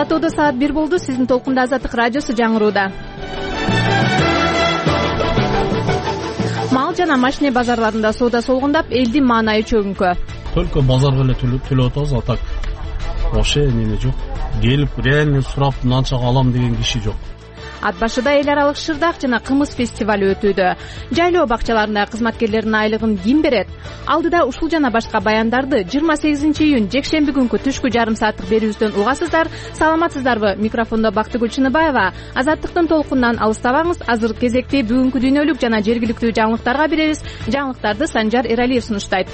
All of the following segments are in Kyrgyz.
Ала тоодо саат 1 болду. Сиздин толкунда Азаттык радиосу жаңырууда. Мал жана машина базарларында соода солгундап, элдин маанайы чөгүнкө. Только базарга эле төлөп атабыз, а так вообще неме жок. Келип реально сурап мынанча алам деген киши жок. Ат башыда эл аралык шырдак жана кымыз фестивалы өтүүдө. Жайлоо бакчаларында кызматкерлердин айлыгын ким берет? Алдыда ушул жана башка баяндарды 28-июнь жекшемби күнкү түшкү жарым сааттык берүүбүздөн угасыздар. Саламатсыздарбы? Микрофондо Бактыгүл Чыныбаева. Азаттыктын толкунунан алыстабаңыз. Азыр кезекти бүгүнкү дүйнөлүк жана жергиликтүү жаңылыктарга беребиз. Жаңылыктарды Санжар Эралиев сунуштайт.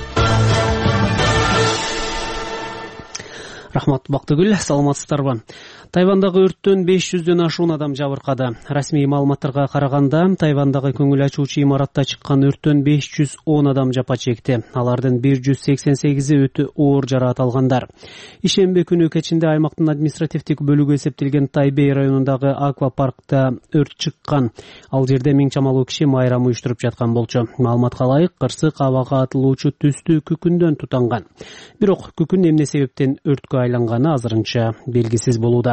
Рахмат, Бактыгүл, саламатсыздарбы? Тайвандагы өрттөн 500дөн ашуун адам жабыркады. Расмий маалыматтарга караганда, Тайвандагы көңүл ачуучу имаратта чыккан өрттөн 510 адам жапа чекти. Алардын 188-и өтө оор жараат алгандар. Ишемби күнү кечинде аймактын административдик бөлүгү эсептелген Тайбэй районундагы аквапаркта өрт чыккан. Ал жерде миң чамалуу киши майрам уюштуруп жаткан болчу. Маалыматка ылайык, кырсык абага атылуучу түстүү күкүндөн тутанган. Бирок күкүн эмне себептен өрткө айланганы азырынча белгисиз болууда.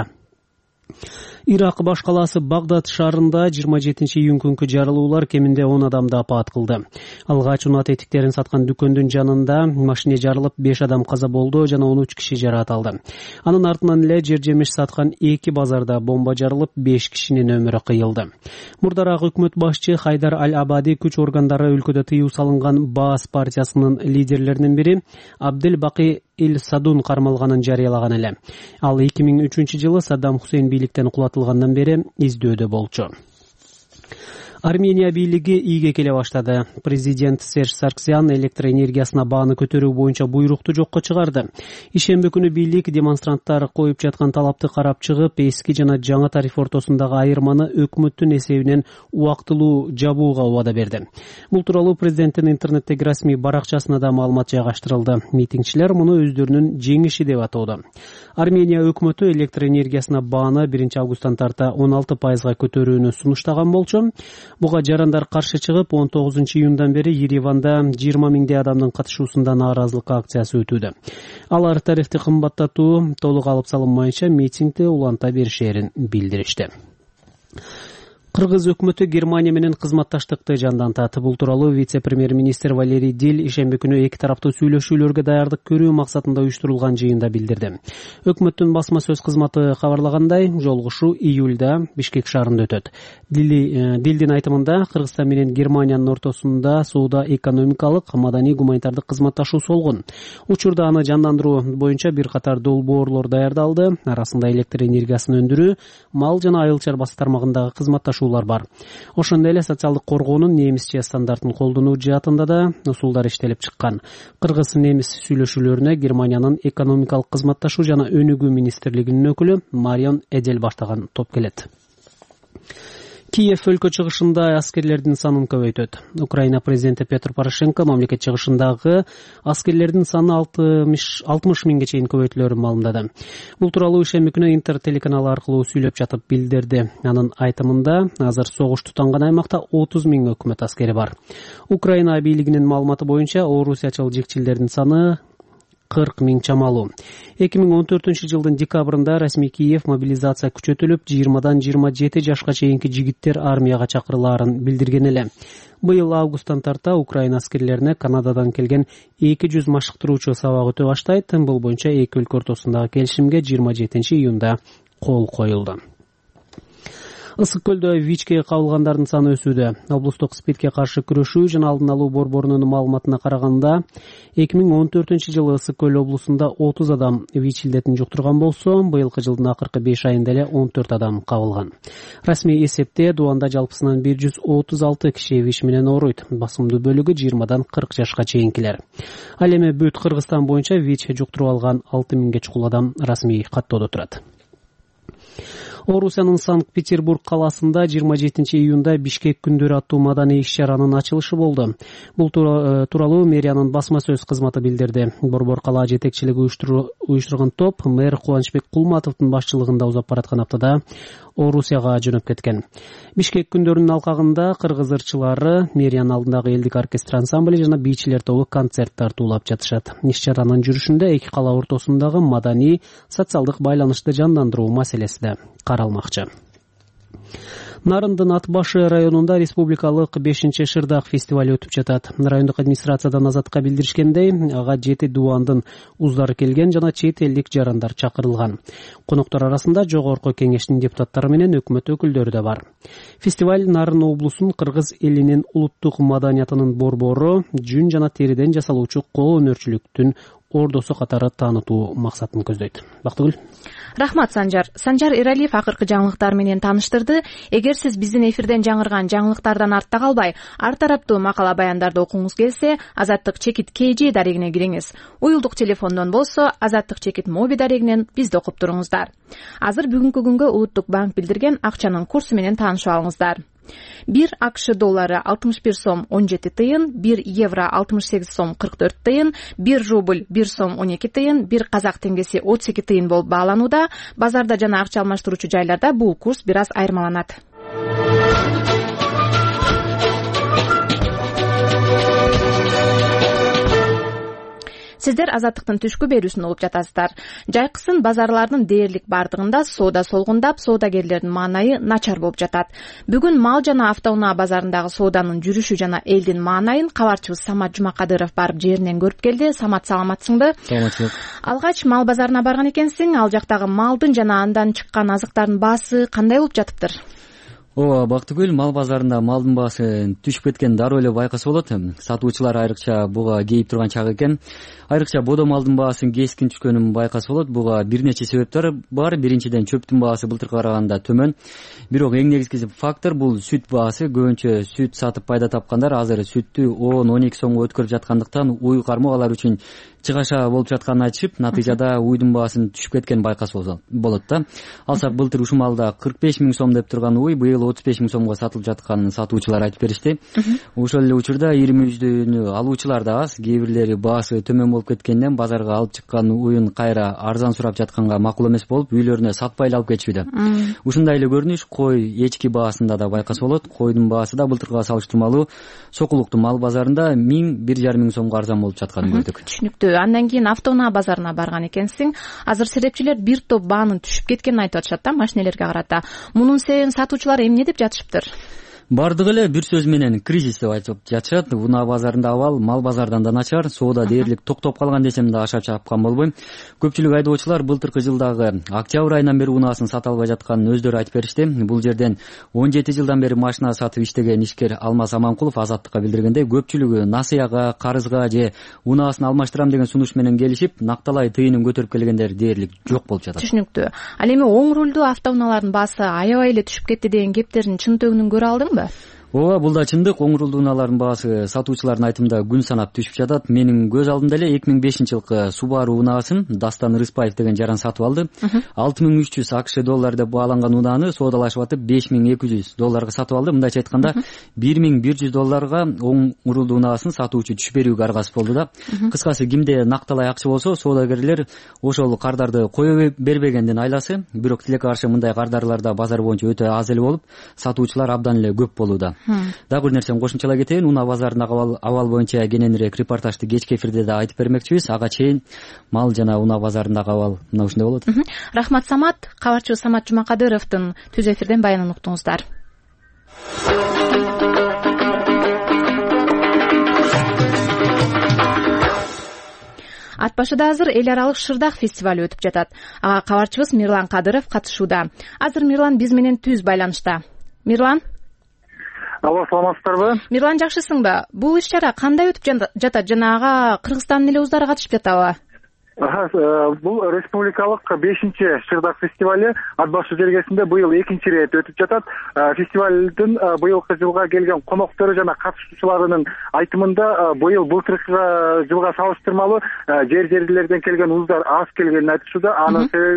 Ирак баш калаасы Багдад шаарында 27-июнь күнкү жарылуулар кеминде 10 адамды апаат кылды. Алгач унат этиктерин саткан дүкөндүн жанында машина жарылып 5 адам каза болду жана 13 киши жараат алды. Анын артынан эле жер жемиш саткан 2 базарда бомба жарылып 5 кишинин өмүрү кыйылды. Мурдараак өкмөт башчы Хайдар Аль-Абади күч органдары өлкөдө тыюу салынган Баас партиясынын лидерлеринин бири Абдел Баки Ил-Садун кармалганын жарыялаган эле. Ал 2003-жылы Саддам Хусейн бийликтен кулатылгандан бери издөөдө болчу. Армения бийлиги ийге келе баштады. Президент Серж Сарксян электр энергиясына бааны көтөрүү боюнча буйрукту жокко чыгарды. Ишемби күнү бийлик демонстранттар коюп жаткан талапты карап чыгып, эски жана жаңы тариф ортосундагы айырманы өкмөттүн эсебинен убактылуу жабууга убада берди. Бул тууралуу президенттин интернеттеги расмий баракчасына да маалымат жайгаштырылды. Митингчилер муну өздөрүнүн жеңиши деп атоодо. Армения өкмөтү электр энергиясына бааны 1 августтан тарта 16% көтөрүүнү сунуштаган болчу. Буга жарандар каршы чыгып, 19-июндан бери Ереванда 20 миңдей адамдын катышуусунда нааразылык акциясы өтүүдө. Алар тарифти кымбаттатуу толук алып салынмайынча митингди уланта беришерин билдиришти. Кыргыз өкмөтү Германия менен кызматташтыкты жандантат. Бул тууралуу вице-премьер-министр Валерий Диль ишемби күнү эки тараптуу сүйлөшүүлөргө даярдык көрүү максатында уюштурулган жыйында билдирди. Өкмөттүн басма сөз кызматы кабарлагандай, жолугушуу июлда Бишкек шаарында өтөт. Дилдин айтымында, Кыргызстан менен Германиянын ортосунда соода экономикалык, маданий гуманитардык кызматташуу солгун. Учурда аны жандандыруу боюнча бир катар долбоорлор даярдалды. Арасында электр энергиясын өндүрүү, мал жана айыл чарбасы тармагындагы кызматташуу бар. Ошондой эле социалдык коргоонун немисче стандартын колдонуу жаатында да усулдар иштелип чыккан. Кыргыз-немис сүйлөшүүлөрүнө Германиянын экономикалык кызматташуу жана өнүгүү министрлигинин өкүлү Марион Эдель баштаган топ келет. Киев өлкө чыгышында аскерлердин санын көбөйтөт. Украина президенти Петр Порошенко мамлекет чыгышындагы аскерлердин саны 60 миңге чейин көбөйтүлөрүн маалымдады. Бул тууралуу ишемби күнү Интер телеканалы аркылуу сүйлөп жатып билдирди. Анын айтымында, азыр согуш тутанган аймакта 30 миң өкмөт аскери бар. Украина бийлигинин маалыматы боюнча, орусиячыл жекчилдердин саны 40 миң чамалуу. 2014-жылдын декабрында расмий Киев мобилизация күчөтүлүп, 20-дан 27 жашка чейинки жигиттер армияга чакырылаарын билдирген эле. Быйыл августтан тарта Украина аскерлерине Канададан келген 200 машыктыруучу сабак өтө баштайт. Бул боюнча эки өлкө ортосундагы келишимге 27-июнда кол коюлду. Ысык көлдө ВИЧке кабылгандардын саны өсүүдө. Облустук СПИДке каршы күрөшүү жана алдын алуу борборунун маалыматына караганда, 2014-жылы Ысык көл облусунда 30 адам ВИЧ илдетин жуктурган болсо, быйылкы жылдын акыркы 5 айында эле 14 адам кабылган. Расмий эсепте Дуанда жалпысынан 136 киши ВИЧ менен ооруйт. Басымдуу бөлүгү 20-дан 40 жашка чейинкилер. Ал эми бүт Кыргызстан боюнча ВИЧ жуктуруп алган 6 миңге чукул адам расмий каттоодо турат. Орусиянын Санкт-Петербург каласында 27 июнда Бишкек күндөрү аттуу маданий иш-чаранын ачылышы болду. Бул тууралуу мэриянын басма сөз кызматы билдирди. Борбор калаа жетекчилиги уюштурган топ мэр Кубанычбек Кулматовдун башчылыгында узап бараткан аптада Орусияга жөнөп кеткен. Бишкек күндөрүнүн алкагында кыргыз ырчылары, мэриянын алдындагы элдик оркестр ансамбли жана бийчилер тобу концерт тартуулап жатышат. Иш-чаранын жүрүшүндө эки кала ортосундагы маданий, социалдык байланышты жандандыруу маселеси да каралмакчы. Нарындын Ат башы районунда республикалык 5-Шырдак фестиваль өтүп жатат. Райондук администрациядан Азаттыкка билдиришкендей, ага 7 дубандын уздары келген жана чет элдик жарандар чакырылган. Коноктор арасында жогорку кеңештин депутаттары менен өкмөт өкүлдөрү да бар. Фестиваль Нарын облусунун кыргыз элинин улуттук маданиятынын борбору, жүн жана териден жасалуучу кол өнөрчүлүктүн ордосу катары таанытуу максатын көздөйт. Бактыгүл. Рахмат, Санжар Эралиев акыркы жаңылыктар менен тааныштырды. Эгер сиз биздин эфирден жаңырган жаңылыктардан артта калбай, ар тараптуу макала баяндарды окуңуз келсе, Азаттык чекит KG дарегине кириңиз. Уюлдук телефондон болсо, Азаттык чекит моби дарегинен бизди окуп туруңуздар. Азыр бүгүнкү күнгө Улуттук банк билдирген акчанын курсу менен таанышып алыңыздар. 1 АКШ доллары 61 сом 17 тыйын, 1 евро 68 сом 44 тыйын, 1 рубль 1 сом 12 тыйын, 1 казак теңгеси 32 тыйын болуп бааланууда. Базарда жана акча алмаштыруучу жайларда бул курс бир аз айырмаланат. Сиздер Азаттыктын түшкү берүүсүн угуп жатасыздар. Жайкысын базарлардын дээрлик бардыгында соода солгундап, соодагерлердин маанайы начар болуп жатат. Бүгүн мал жана автоунаа базарындагы сооданын жүрүшү жана элдин маанайын кабарчыбыз Самат Жумакадыров барып жеринен көрүп келди. Самат, саламатсыңбы? Саламатчылык. Алгач мал базарына барган экенсиң. Ал жактагы малдын жана андан чыккан азыктардын баасы кандай болуп жатыптыр? Ооба, Бактыгүл, мал базарында малдын баасы түшүп кеткен дароо эле байкаса болот. Сатуучулар айрыкча буга кейип турган чак экен. Айрыкча бодо малдын баасынын кескин түшкөнүн байкаса болот. Буга бир нече себептер бар. Биринчиден, чөптүн баасы былтыркыга караганда төмөн. Бирок эң негизги фактор бул сүт баасы. Көбүнчө сүт сатып пайда тапкандар азыр сүттү 10-12 сомго өткөрүп жаткандыктан уй кармоо алар үчүн чыгаша болуп жатканын айтышып, натыйжада уйдун баасын түшүп кеткен байкаса болот да. Алсак былтыр ушул малда 45 000 сом деп турган уй быйыл 35 000 сомго сатылып жатканын сатуучулар айтып беришти. Ошол эле учурда 20% алуучулар да аз. Кээ бирлери баасы төмөн болуп кеткенден базарга алып чыккан уюн кайра арзан сурап жатканга макул эмес болуп, үйлөрүнө сатпай эле алып кетишүүдө. Ушундай эле көрүнүш кой, эчки баасында да байкаса болот. Койдун баасы да былтыркыга салыштырмалуу Сокулуктун мал базарында 1000-1500 сомго арзан болуп жатканын көрдүк. Түшүнүктүү. Андан кийин автоунаа базарына барган экенсиң. Азыр серепчилер бир топ баанын түшүп кеткенин айтып атышат да, машинелерге карата. Мунун себебин сатуучулар эмне деп жатышыптыр? Бардыгы эле бир сөз менен кризис деп айтып жатышат. Унаа базарында абал мал базардан да начар, соода дээрлик токтоп калган десем да ашап чапкан болбойм. Көпчүлүк айдоочулар былтыркы жылдагы октябрь айынан бери унаасын сата албай жатканын өздөрү айтып беришти. Бул жерден 17 жылдан бери машина сатып иштеген ишкер Алмаз Аманкулов Азаттыкка билдиргендей, көпчүлүгү насыяга, карызга же унаасын алмаштырам деген сунуш менен келишип, накталай тыйынын көтөрүп келгендер дээрлик жок болуп жатат. Түшүнүктүү. Ал эми оң рулдуу автоунаалардын баасы аябай эле түшүп кетти деген кептердин чын төгүнүн көрө алдыңбы? Ооба, бул да чындык. Оң рулдуу унаалардын баасы сатуучулардын айтымында күн санап түшүп жатат. Менин көз алдымда эле 2005-жылкы Subaru унаасын Дастан Рыспаев деген жаран сатып алды. 6300 АКШ доллар деп бааланган унааны соодалашып атып 5200 долларга сатып алды. Мындайча айтканда 1100 долларга оң рулдуу унаасын сатуучу түшүп берүүгө аргасыз болду да. Кыскасы, кимде накталай акча болсо, соодагерлер ошол кардарды кое бербегендин айласы. Бирок тилекке каршы мындай кардарларда базар боюнча өтө аз эле болуп, сатуучулар абдан эле көп болууда. Дагы бир нерсени кошумчалай кетейин. Унаа базарындагы абал боюнча кененирээк репортажды кечки эфирде да айтып бермекчибиз. Ага чейин мал жана унаа базарындагы абал мына ушундай болот. Рахмат, Самат. Кабарчыбыз Самат Жумакадыровдун түз эфирден баянын уктуңуздар. Ат башыда азыр эл аралык Шырдак фестиваль өтүп жатат. Ага кабарчыбыз Мирлан Кадыров катышууда. Азыр Мирлан биз менен түз байланышта. Мирлан? Алло, саламатсыздарбы? Мирлан, жакшысыңбы? Бул иш-чара кандай өтүп жатат жана ага Кыргызстандын эле уздары катышып жатабы? Бул республикалык 5-Шырдак фестиваль Ат башы жергесинде быйыл 2-чи рет өтүп жатат. Фестивалдын быйылкы жылга келген коноктору жана катышуучуларынын айтымында быйыл былтыркы жылга салыштырмалуу жер-жерлерден келген уздар аз келгенин айтышууда. Анын себеби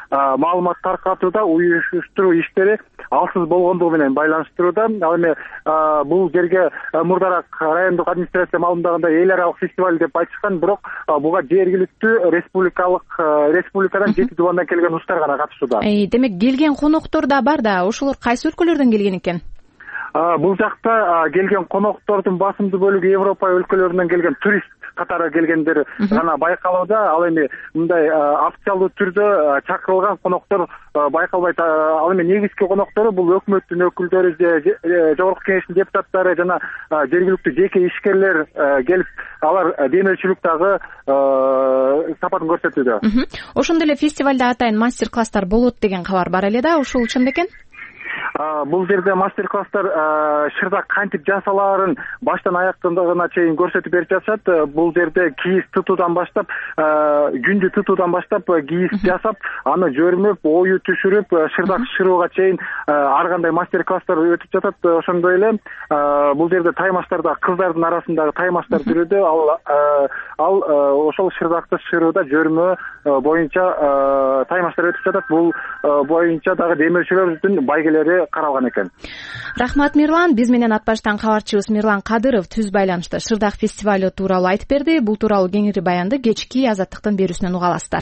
маалымат таркатууда уюштуруу иштери алсыз болгондугу менен байланыштырууда. Ал эми бул жерге мурдараак райондук администрация маалымдагандай эл аралык фестиваль деп айтышкан, бирок буга жергиликтүү республикадан 7 дубандан келген устар гана катышууда. Демек келген коноктор да бар да, ошолор кайсы өлкөлөрдөн келген экен? Бул жакта келген коноктордун басымдуу бөлүгү Европа өлкөлөрүнөн келген турист катары келгендер гана байкалууда. Ал эми мындай официалдуу түрдө чакырылган коноктор байкалбайт. Ал эми негизги коноктору бул өкмөттүн өкүлдөрү, жогорку кеңештин депутаттары жана жергиликтүү жеке ишкерлер келип, алар демөөрчүлүк дагы сапатын көрсөтүүдө. Ошондой эле фестивалда атайын мастер-класстар болот деген кабар бар эле да, ушул чын бекен? Бул жерде мастер-класстар шырдак кантип жасалаарын баштан аяктагына чейин көрсөтүп берип жатышат. Бул жерде кийиз тутуудан баштап, күндү тутуудан баштап кийиз жасап, аны жөрмөп, ою түшүрүп, шырдак шырууга чейин ар кандай мастер-класстар өтүп жатат. Ошондой эле бул жерде таймаштар да, кыздардын арасындагы таймаштар жүрүүдө. Ал ошол шырдакты шырууда жөрмө боюнча таймаштар өтүп жатат. Бул боюнча дагы демөөрчүлөрдүн байгелери каралган экен. Рахмат Мирлан. Биз менен ат баштан кабарчыбыз Мирлан Кадыров түз байланышта шырдак фестивалю тууралуу айтып берди. Бул тууралуу кеңири баянды кечки Азаттыктын берүүсүнөн уга аласыздар.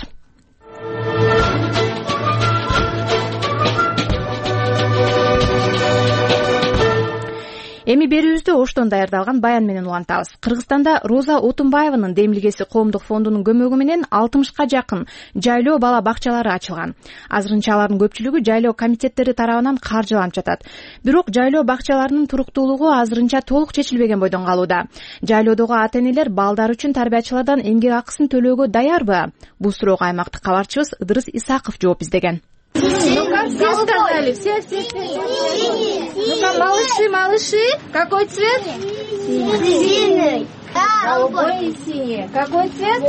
Эми берүүбүздү Оштон даярдалган баян менен улантабыз. Кыргызстанда Роза Отунбаеванын Демилгеси коомдук фондунун көмөгү менен 60ка жакын жайлоо бала бакчалары ачылган. Азырынча алардын көпчүлүгү жайлоо комитеттери тарабынан каржыланып жатат. Бирок жайлоо бакчаларынын туруктуулугу азырынча толук чечилбеген бойдон калууда. Жайлоодогу ата-энелер балдар үчүн тарбиячылардан эмгек акысын төлөөгө даярбы? Бул суроого аймактык кабарчыбыз Ыдырыс Исаков жооп издеген. Ну-ка, все сказали, все. Ну-ка, малыши, какой цвет? Синий. Голубой и синий. Какой цвет?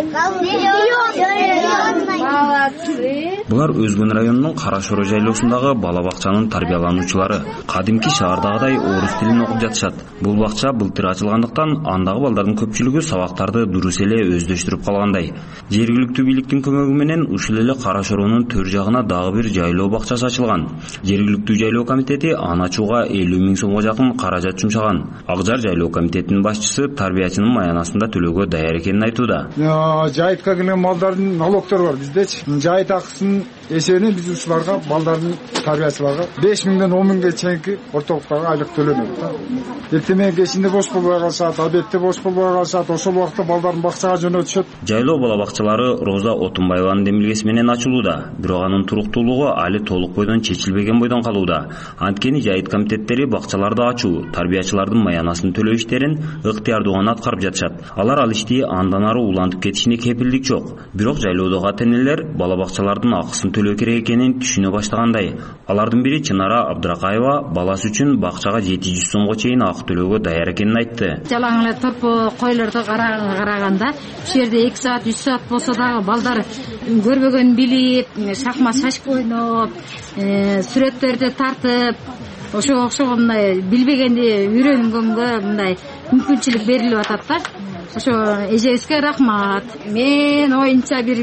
Зеленый. Молодцы. Булар Өзгөн районунун Кара Шоро жайлоосундагы бала бакчанын тарбиялануучулары. Кадимки шаардагыдай орус тилин окуп жатышат. Бул бакча былтыр ачылгандыктан андагы балдардын көпчүлүгү сабактарды дурус эле өздөштүрүп калгандай. Жергиликтүү бийликтин көмөгү менен ушул эле Кара Шоронун төр жагына дагы бир жайлоо бакчасы ачылган. Жергиликтүү жайлоо комитети аны ачууга 50 000 сомго жакын каражат жумшаган. Ак Жар жайлоо комитетинин башчысы тарбиячынын маянасында төлөөгө даяр экенин айтууда. Жайытка келген малдардын налогдор бар биздечи. Жайыт акысын эсебинен биз ушуларга балдардын тарбиячыларга 5 000ден 10 000ге чейинки ортолуктарга айлык төлөнөт. Эртең кечинде бош болбой калышат, обедте бош болбой калышат, ошол убакта балдарын бакчага жөнөтүшөт. Жайлоо бала бакчалары Роза Отунбаеванын Демилгеси менен ачылууда, бирок анын туруктуулугу али толук бойдон чечилбеген бойдон калууда. Анткени жайыт комитеттери бакчаларды ачуу, тарбиячылардын маянасын төлөө иштерин ыктыярдуу гана аткарып жатышат. Алар ал ишти андан ары улантып кетишине кепилдик жок. Бирок жайлоодогу ата-энелер бала бакчалардын акысын төлөө керек экенин түшүнө баштагандай. Алардын бири Чынара Абдракаева баласы үчүн бакчага 700 сомго чейин акы төлөөгө даяр экенин айтты. Жалаң эле торпо койлорду караганда, бул жерде 2 саат, 3 саат болсо дагы балдар көрбөгөнүн билип, шахмат шашып ойноп, сүрөттөрдү тартып, ошого окшогон мындай билбегенди үйрөнгөнгө мындай мүмкүнчүлүк берилип атат да. Ошо эжебизге рахмат. Мен оюнча бир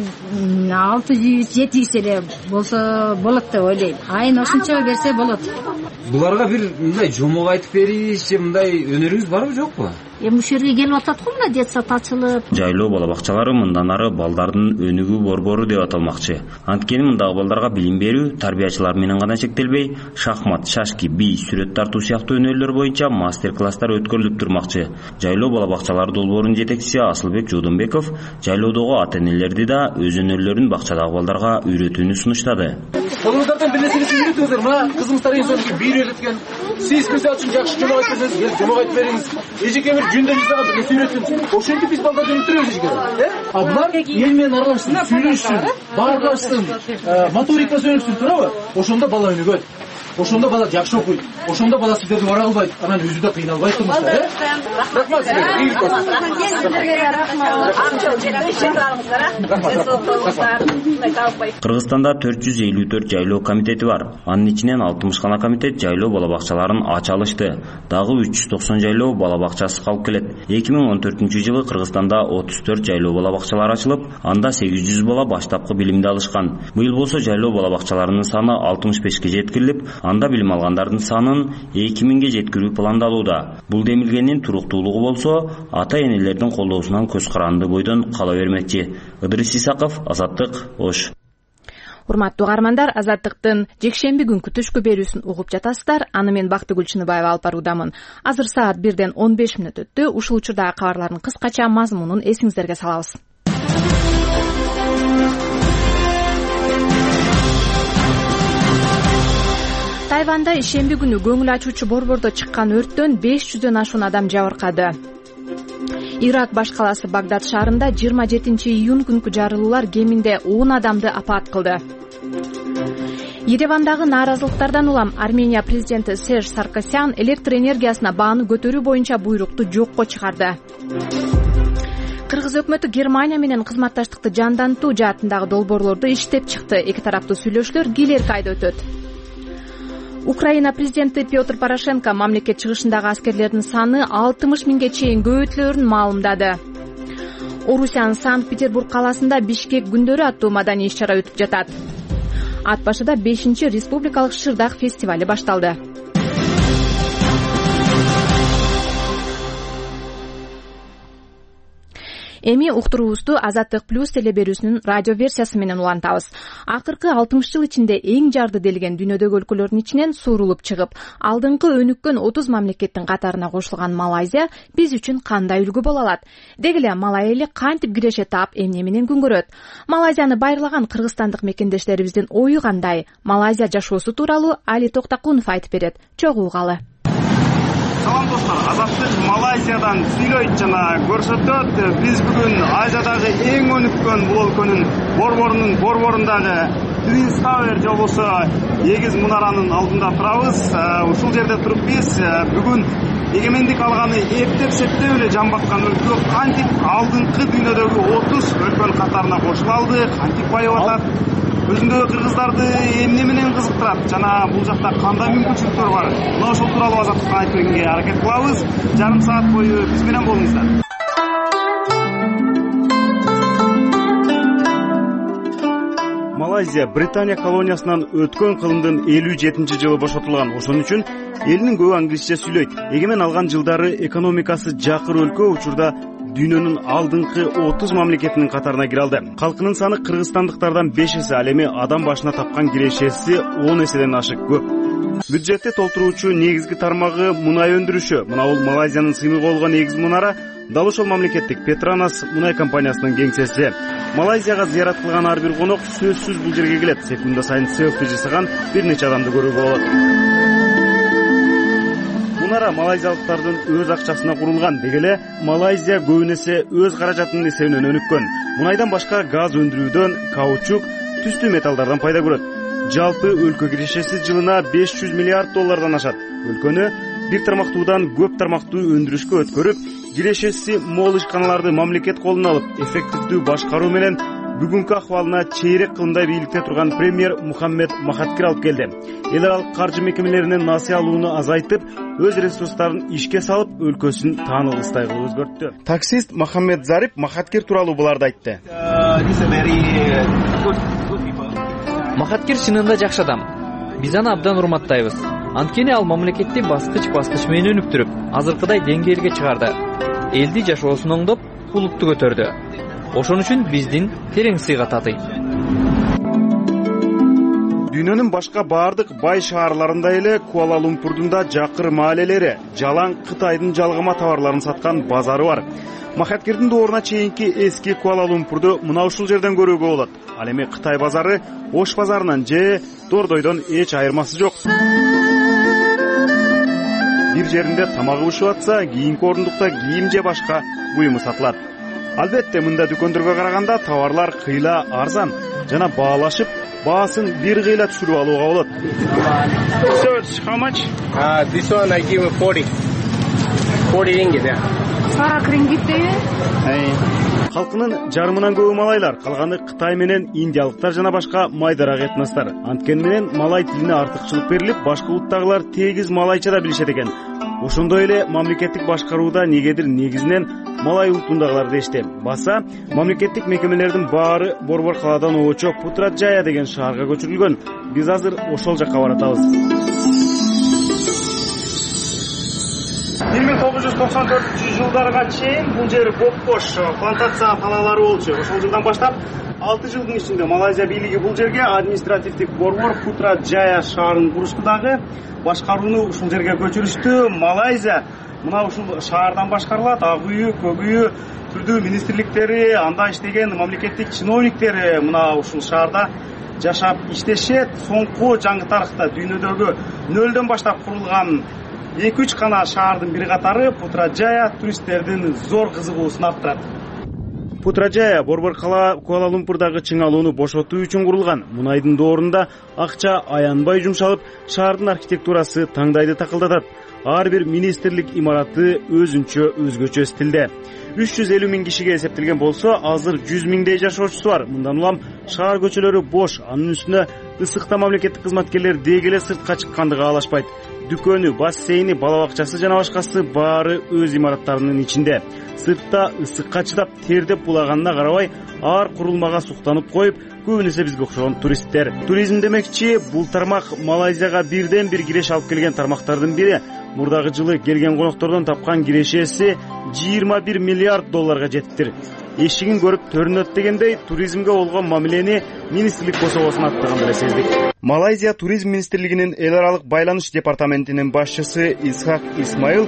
600-700 эле болсо болот деп ойлойм. Айын ошончо берсе болот. Буларга бир мындай жомок айтып бериш, мындай өнөрүңүз барбы жокпу? Эми ушул жерге келип атат го мына детсад ачылып. Жайлоо бала бакчалары мындан ары балдардын өнүгүү борбору деп аталмакчы. Анткени мындагы балдарга билим берүү тарбиячылар менен гана чектелбей, шахмат, шашки, бий, сүрөт тартуу сыяктуу өнөрлөр боюнча мастер-класстар өткөрүлүп турмакчы. Жайлоо бала бакчалары долбоорунун жетекчиси Асылбек Жодонбеков жайлоодогу ата-энелерди да өз өнөрлөрүн бакчадагы балдарга үйрөтүүнү сунуштады. Колуңуздардан бир нерсени үйрөтүңүздөр. Мына кызымыздар эң сонун бий үйрөткөн. Сиз мисалы үчүн жакшы жомок айтып берсеңиз, жомок айтып бериңиз. Эжеке бир жүндөн жасаган бир нерсе үйрөтсүн. Ошентип биз балдарды үйрөтөбүз эжеке. Булар эл менен аралашсын, сүйлөшсүн, баарлашсын, моторикасы өнүксүн, туурабы? Ошондо бала өнүгөт. ошондо бала жакшы окуйт, ошондо бала сиздерди бара албайт, анан өзү да кыйналбайт турмушта. Рахмат силерге. Кыргызстанда 454 жайлоо комитети бар. Анын ичинен 60 гана комитет жайлоо бала бакчаларын ача алышты. Дагы 390 жайлоо бала бакчасы калып келет. 2014-жылы Кыргызстанда 34 жайлоо бала бакчалары ачылып, анда 800 бала баштапкы билимди алышкан. Быйыл болсо жайлоо бала бакчаларынын саны 65ке жеткирилип, анда билим алгандардын санын 2000ге жеткирүү пландалууда. Бул демилгенин туруктуулугу болсо, ата-энелердин колдоосунан көз каранды бойдон кала бермекчи. Ыдырыс Исаков, Азаттык, Ош. Урматтуу угармандар, Азаттыктын жекшемби күнкү түшкү берүүсүн угуп жатасыздар. Аны мен Бактыгүл Чыныбаева алып баруудамын. Азыр саат 1:15 өттү. Ушул учурдагы кабарлардын кыскача мазмунун эсиңиздерге салабыз. Тайванда ишемби күнү көңүл ачуучу борбордо чыккан өрттөн 500дөн ашуун адам жабыркады. Ирак баш калаасы Багдад шаарында 27-июнь күнкү жарылуулар кеминде 10 адамды апаат кылды. Еревандагы нааразылыктардан улам Армения президенти Серж Саркисян электр энергиясына бааны көтөрүү боюнча буйрукту жокко чыгарды. Кыргыз өкмөтү Германия менен кызматташтыкты жандантуу жаатындагы долбоорлорду иштеп чыкты. Эки тараптуу сүйлөшүүлөр келерки айда өтөт. Украина президенти Петр Порошенко мамлекет чыгышындагы аскерлердин саны 60 миңге чейин көбөйтүлөөрүн маалымдады. Орусиянын Санкт-Петербург калаасында Бишкек күндөрү аттуу маданий иш-чара өтүп жатат. Ат башыда 5-чи республикалык шырдак фестивали башталды. Эми уктуруубузду Азаттык плюс телеберүүсүнүн радио версиясы менен улантабыз. Акыркы 60 жыл ичинде эң жарды делген дүйнөдөгү өлкөлөрдүн ичинен суурулуп чыгып, алдыңкы өнүккөн 30 мамлекеттин катарына кошулган Малайзия биз үчүн кандай үлгү боло алат? Деги эле Малай эли кантип киреше таап, эмне менен күн көрөт? Малайзияны байырлаган кыргызстандык мекендештерибиздин ою кандай? Малайзия жашоосу тууралуу Али Токтакунов айтып берет. Чогуу угалы. Салам достор, Азаттык Малайзиядан сүйлөйт жана көрсөтөт. Биз бүгүн Азиядагы эң өнүккөн бул өлкөнүн борборундагы Twin Tower же болбосо эгиз мунаранын алдында турабыз. Ушул жерде туруп биз бүгүн эгемендик алганы эптеп-септеп эле жамбаткан өлкө кантип алдыңкы дүйнөдөгү 30 өлкөнүн катарына кошула алды, кантип байып атат, өзүндөгү кыргыздарды эмне менен кызыктырат жана бул жакта кандай мүмкүнчүлүктөр бар? Мына ошол тууралуу Азаттыкка айтып берүүгө аракет кылабыз. Жарым саат бою биз менен болуңуздар. Малайзия Британия колониясынан өткөн кылымдын 57-жылы бошотулган. Ошон үчүн элинин көбү англисче сүйлөйт. Эгемен алган жылдары экономикасы жакыр өлкө, учурда дүйнөнүн алдыңкы 30 мамлекетинин катарына кире алды. Калкынын саны кыргызстандыктардан 5 эсе, ал эми адам башына тапкан кирешеси 10 эседен ашык көп. Бюджетти толтуруучу негизги тармагы мунай өндүрүшү. Мына бул Малайзиянын сыймыгы болгон эгиз мунара дал ошол мамлекеттик Петронас мунай компаниясынын кеңсеси. Малайзияга зыярат кылган ар бир конок сөзсүз бул жерге келет. Секунда сайын селфи жасаган бир нече адамды көрүүгө болот. Мунара малайзиялыктардын өз акчасына курулган. Деги эле Малайзия көбүнесе өз каражатынын эсебинен өнүккөн. Мунайдан башка газ өндүрүүдөн, каучук, түстүү металлдардан пайда көрөт. Жалпы өлкө кирешеси жылына $500 миллиард ашат. Өлкөнү бир тармактуудан көп тармактуу өндүрүшкө өткөрүп, кирешеси мол ишканаларды мамлекет колуна алып, эффективдүү башкаруу менен бүгүнкү акыбалына чейрек кылымдай бийликте турган премьер Мухаммед Махаткир алып келди. Эл аралык каржы мекемелеринин насыя алууну азайтып, өз ресурстарын ишке салып, өлкөсүн таанылгыстай кылып өзгөрттү. Таксист Мухаммед Зарип Махаткир тууралуу буларды айтты. Махаткир чынында жакшы адам. Биз аны абдан урматтайбыз. Анткени ал мамлекетти баскыч менен өнүктүрүп, азыркыдай деңгээлге чыгарды. Элди жашоосун оңдоп, улутту көтөрдү. Ошон үчүн биздин терең сыйга татыйт. Дүйнөнүн башка баардык бай шаарларында эле Куала-Лумпурдун да жакыр маалелери, жалаң Кытайдын жалгама товарларын саткан базары бар. Махаткирдин дооруна чейинки эски Куала-Лумпурду мына ушул жерден көрүүгө болот. Ал эми Кытай базары Ош базарынан же Дордойдон эч айырмасы жок. Бир жеринде тамагы бышып атса, кийинки орундукта кийим же башка буюму сатылат. Албетте мында дүкөндөргө караганда товарлар кыйла арзан жана баалашып, баасын бир кыйла түшүрүп алууга болот. How much? This one I give 40 ringgit. 40 ringgit дейби? Халкынын жарымынан көбү малайлар, калганы Кытай менен индиялыктар жана башка майдарак этностор. Анткени менен малай тилине артыкчылык берилип, башка улуттагылар тегиз малайча да билишет экен. Ошондой эле мамлекеттик башкарууда негедир негизинен малай улутундагыларды эчтем. Баса, мамлекеттик мекемелердин баары Борбор калаадан Очо Путраджая деген шаарга көчүрүлгөн. Биз азыр ошол жакка баратабыз. 1994-жылдарга чейин бул жер боп-бош плантация талаалары болчу. Ошол жылдан баштап 6 жылдын ичинде Малайзия бийлиги бул жерге административдик борбор Путраджая шаарын курушты дагы, башкарууну ушул жерге көчүрүштү. Малайзия мына ушул шаардан башкарылат. Ак үйү, көк үйү, түрдүү министрликтери, анда иштеген мамлекеттик чиновниктери мына ушул шаарда жашап иштешет. Соңку жаңы тарыхта дүйнөдөгү нөлдөн баштап курулган 2-3 гана шаардын бир катары Путраджая туристтердин зор кызыгуусун арттырат. Путраджая борбор Куала-Лумпурдагы чыңалууну бошотуу үчүн курулган. Мунайдын доорунда акча аянбай жумшалып, шаардын архитектурасы таңдайды такылдатат. Ар бир министрлик имараты өзгөчө стилде. 350 миң кишиге эсептелген болсо, азыр 100 миңдей жашоочусу бар. Мындан улам шаар көчөлөрү бош, анын үстүнө ысыкта мамлекеттик кызматкерлер деги эле сыртка чыкканды каалашпайт. Дүкөнү, бассейни, бала бакчасы жана башкасы баары өз имараттарынын ичинде. Сыртта ысыкка чыдап, тердеп булаганына карабай, ар курулмага суктанып коюп, көбүнесе бизге окшогон туристтер. Туризм демекчи, бул тармак Малайзияга бирден бир киреш алып келген тармактардын бири. Мурдагы жылы келген коноктордон тапкан кирешеси 21 миллиард долларга жетиптир. Эшигин көрүп төрүнөт дегендей, туризмге болгон мамилени министрлик кособосун аттаган эле сездик. Малайзия туризм министрлигинин эл аралык байланыш департаментинин башчысы Исхак Исмаил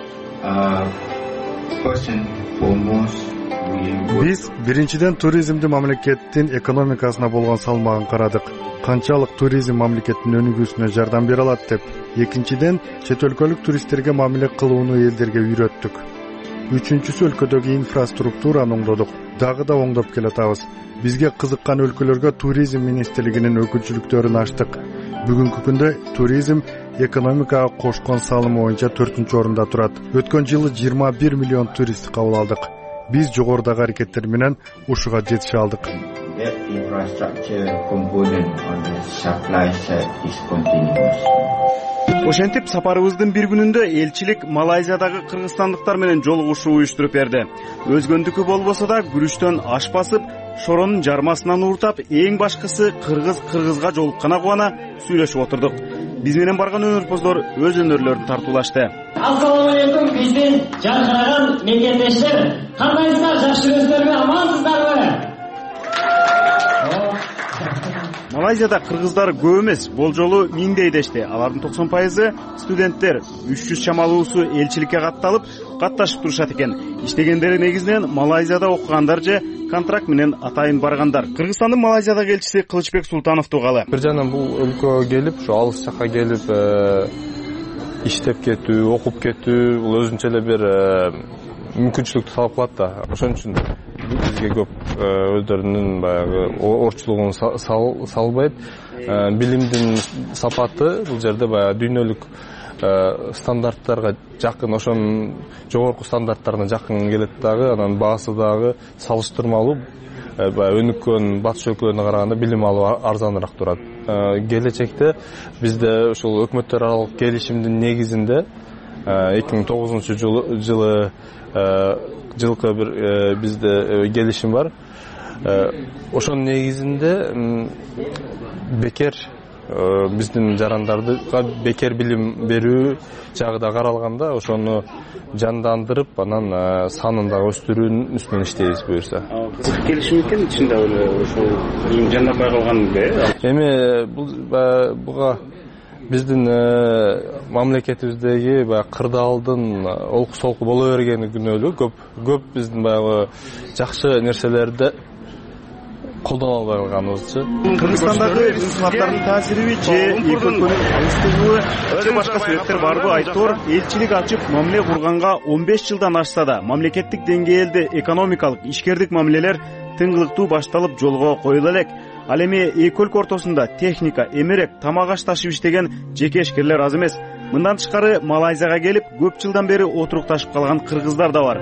Биз биринчиден туризмди мамлекеттин экономикасына болгон салмагын карадык. Канчалык туризм мамлекеттин өнүгүүсүнө жардам бере алат деп. Экинчиден чет өлкөлүк туристтерге мамиле кылууну элдерге үйрөттүк. Үчүнчүсү өлкөдөгү инфраструктураны оңдодук. Дагы да оңдоп келатабыз. Бизге кызыккан өлкөлөргө туризм министрлигинин өкүлчүлүктөрүн ачтык. Бүгүнкү күндө туризм экономикага кошкон салымы боюнча 4-орунда турат. Өткөн жылы 21 миллион турист кабыл алдык. Биз жогорудагы аракеттер менен ушуга жетише алдык. Ошентип сапарыбыздын бир күнүндө элчилик Малайзиядагы кыргызстандыктар менен жолугушуу уюштуруп берди. Өзгөндүкү болбосо да күрүштөн аш басып, шоронун жармасынан ууртап, эң башкысы кыргызга жолуккана кубана сүйлөшүп отурдук. Биз менен барган өнөрпоздор өз өнөрлөрүн тартуулашты. Ассаламу алейкум, биздин жаркыраган мекендештер. Кандайсыздар, жакшы күнүңүздөргө амансыздарбы? Малайзияда кыргыздар көп эмес, болжолу 1000дей дешти. Алардын 90% студенттер. 300 чамалуусу элчиликке катталып, катташып турушат экен. Иштегендери негизинен Малайзияда окугандар же контракт менен атайын баргандар. Кыргызстандын Малайзиядагы элчиси Кылычбек Султанов тугалы. Бир жактан бул өлкөгө келип, ушу алыс жакка келип иштеп кетүү, окуп кетүү, бул өзүнчө эле бир мүмкүнчүлүктү талап кылат да. Ошон үчүн бизге көп өздөрүнүн баягы орчулугун салбайт. Билимдин сапаты бул жерде баягы дүйнөлүк стандарттарга жакын, ошонун жогорку стандарттарына жакын келет дагы, анан баасы дагы салыштырмалуу өнүккөн батыш өлкөлөрүнө караганда билим алуу арзаныраак турат. Келечекте бизде ушул өкмөттөр аралык келишимдин негизинде 2009 жылкы бир бизде келишим бар. Ошонун негизинде бекер биздин жарандардыга бекер билим берүү жагы да каралганда, ошону жандандырып, анан санын дагы өстүрүүнүн үстүнөн иштейбиз буюрса. Келишим экен ичинде ошол жанданбай калганбы? Эми буга биздин мамлекетибиздеги баягы кырдаалдын олку солку боло бергени күнөөлүү. Көп биздин баягы жакшы нерселерди колдоно албай калганыбызчы. Кыргызстандагы сынаптардын таасириби же эки өлкөнүн алыстыгыбы же башка себептер барбы айтор элчилик ачып мамиле курганга 15 жылдан ашса да мамлекеттик деңгээлде экономикалык ишкердик мамилелер тыңгылыктуу башталып жолго коюла элек. Ал эми эки өлкө ортосунда техника, эмерек, тамак аш ташып иштеген жеке ишкерлер аз эмес. Мындан тышкары Малайзияга келип көп жылдан бери отурукташып калган кыргыздар да бар.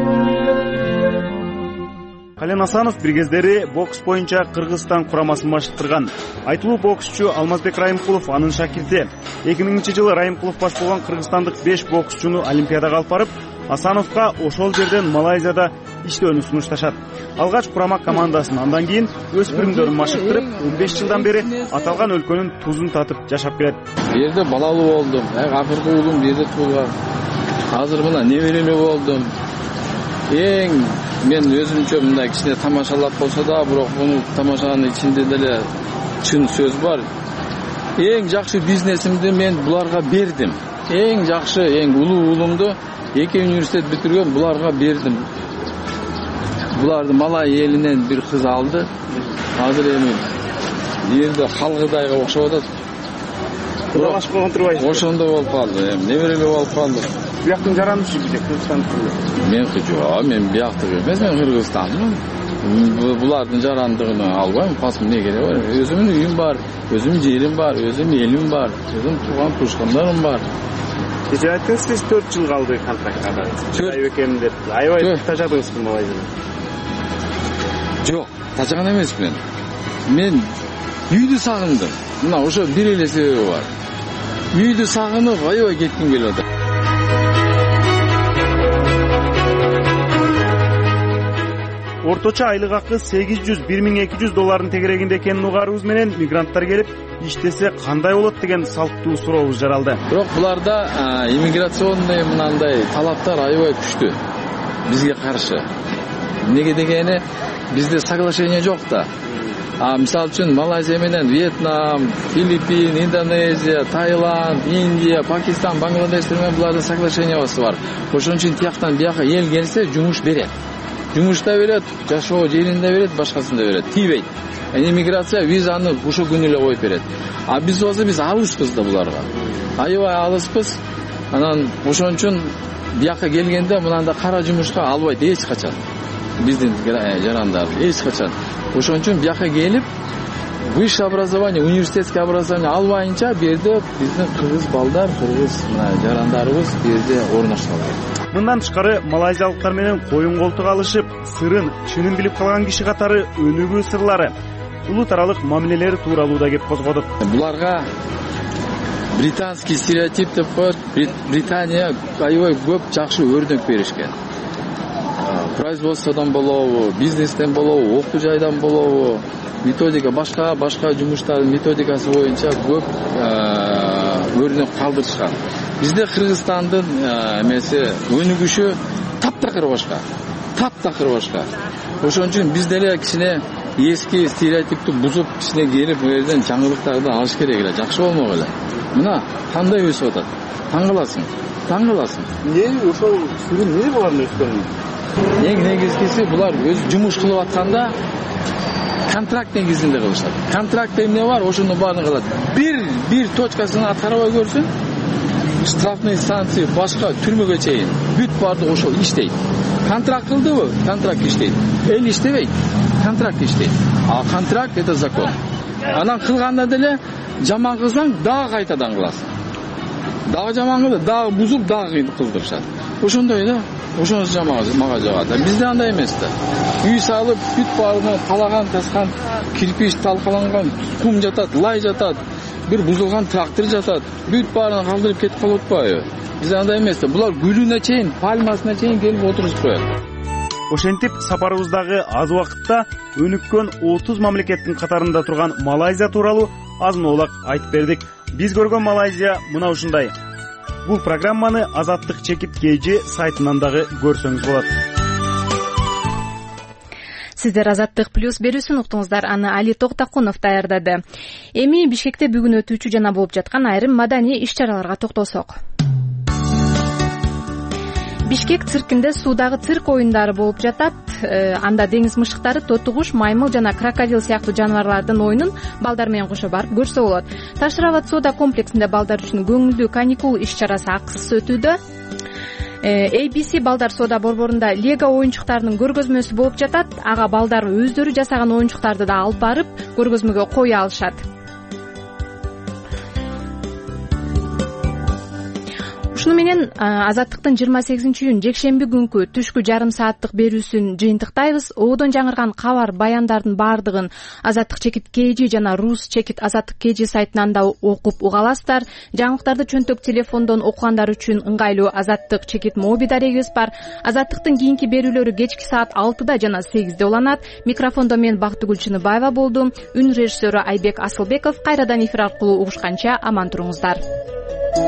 Кален Асанов бир кездери бокс боюнча Кыргызстан курамасын баштырган. Айтылуу боксчу Алмазбек Райымкулов анын шакирти. 2000-жылы Райымкулов баш болгон кыргызстандык 5 боксчуну Олимпиадага алып барып, Асановго ошол жерден Малайзияда иштөөнү сунушташат. Алгач курама командасын, андан кийин өспүрүмдөрүн машыктырып, 15 жылдан бери аталган өлкөнүн тузун татып жашап келет. Бу жерде балалуу болдум. Акыркы уулум бу жерде туулган. Азыр мына неберелүү болдум. Мен өзүмчө мындай кичине тамашалап болсо да, бирок муну тамашанын ичинде деле чын сөз бар. Эң жакшы бизнесимди мен буларга бердим. Эң жакшы, эң улуу уулумду 2 университет бүтүргөн, буларга бердим. Буларды Малай элинен бир кыз алды. Азыр эми жерде халгыдайга окшоп атат. Кудалашып калган турбайсызбы? Ошондой болуп калды. Неберелүү болуп калды. Бияктын жарандышы биз Кыргызстандыкы. Мен бияктык эмес, мен Кыргызстандымын. Булардын жарандыгын албайм, касым эмне кереги бар? Өзүмдүн үйүм бар, өзүмдүн жерим бар, өзүмдүн элим бар, өзүмдүн тууган туушкандарым бар. Кече айттыңыз, сиз 4 жыл калды контрактка. Айбекем деп. Аябай тажадыңызбы Малайзияда? Жок, тажаган эмесмин. Мен үйдү сагындым. Мына ошо бир эле себеби бар. Үйдү сагынып, аябай кетким келип атат. Орточо айлык акы $800–1200 тегерегинде экенин угаарыбыз менен мигранттар келип иштесе кандай болот деген салттуу сурообуз жаралды. Бирок буларда иммиграционный мынандай талаптар аябай күчтүү бизге каршы. Эмнеге дегени бизде соглашение жок да. Мисалы үчүн Малайзия менен Вьетнам, Филиппин, Индонезия, Таиланд, Индия, Пакистан, Бангладеш менен булардын соглашениеси бар. Ошон үчүн тияктан бияка эл келсе жумуш берет. Жумушта берет, жашоо жеринде берет, башкасында берет. Тийбейт. Иммиграция визаны ошо күнү эле коюп берет. Биз болсо биз алыспыз да буларга. Аябай алыспыз. Анан ошон үчүн бияка келгенде мынандай кара жумушка албайт эч качан. Биздин жарандар эч качан. Ошон үчүн бияка келип, высшее образование, университетский образование албайынча берде биздин кыргыз балдар, кыргыз жарандарыбыз берде орношкан. Мындан тышкары малайзиялыктар менен коюн колтук алышып, сырын, чынын билип калган киши катары өнүгүү сырлары, улут аралык мамилелери тууралуу да кеп козгодук. Буларга британский стереотип деп коет. Британия аябай көп жакшы өрнөк беришкен. Производстводон болобу, бизнестен болобу, окуу жайдан болобу, методика башка жумуштардын методикасы боюнча көп өрнөк калтырышкан. Бизде Кыргызстандын эмеси өнүгүшү таптакыр башка. Ошон үчүн биз деле кичине эски стереотипти бузуп, кичине келип бу жерден жаңылыктарды алыш керек эле, жакшы болмок эле. Мына кандай өсүп атат? Таң каласың. Эмне ошол сүрүн эмне булардын өскөнү? Эң негизгиси булар өз жумуш кылып атканда контракт негизинде кылышат. Контрактта эмне бар, ошону баарын кылат. Бир точкасын аткарбай көрсүн, штрафный станция башка түрмөгө чейин бүт барды ошол иштейт. Контракт кылдыбы? Контракт иштейт. Эл иштебейт. Контракт иштейт. Контракт это закон. Анан кылганда деле жаман кылсаң дагы кайтадан кыласың. Дагы жаман кылды, дагы бузуп, дагы кылдырышат. Ошондой да. Ошонусу жаман мага жагат. Бизде андай эмес да. Үй салып, бүт баарына талаган, таскан, кирпич талкаланган, кум жатат, лай жатат. Бир бузулган трактор жатат. Бүт баарына калтырып кетип калып атпайбы? Бизде андай эмес да. Булар гүлүнө чейин, пальмасына чейин келип отуруп коет. Ошентип сапарыбыздагы аз убакытта өнүккөн 30 мамлекеттин катарында турган Малайзия тууралуу азын-оолак айтып бердик. Биз көргөн Малайзия мына ушундай. Бул программаны Азаттык чекит KG сайтынан дагы көрсөңүз болот. Сиздер Азаттык плюс берүүсүн уктуңуздар, аны Али Токтакунов даярдады. Эми Бишкекте бүгүн өтүүчү жана болуп жаткан айрым маданий иш-чараларга токтолсок. Бишкек циркинде суудагы цирк оюндары болуп жатат. Анда деңиз мышыктары, тоту куш, маймыл жана крокодил сыяктуу жаныбарлардын оюнун балдар менен кошо барып көрсө болот. Таш-Рабат соода комплексинде балдар үчүн көңүлдүү каникул иш-чарасы акысыз өтүүдө. ABC балдар соода борборунда Лего оюнчуктарынын көргөзмөсү болуп жатат. Ага балдар өздөрү жасаган оюнчуктарды да алып барып көргөзмөгө кое алышат. Ушуну менен Азаттыктын 28-июнь жекшемби күнкү түшкү жарым сааттык берүүсүн жыйынтыктайбыз. Ободон жаңырган кабар, баяндардын баардыгын Азаттык чекит KG жана Рус чекит Азаттык KG сайтынан да окуп уга аласыздар. Жаңылыктарды чөнтөк телефондон окугандар үчүн ыңгайлуу Азаттык чекит моби дарегибиз бар. Азаттыктын кийинки берүүлөрү кечки саат 6-да жана 8-де уланат. Микрофондо мен Бактыгүл Чыныбаева болдум. Үн режиссеру Айбек Асылбеков. Кайрадан эфир аркылуу угушканча аман туруңуздар.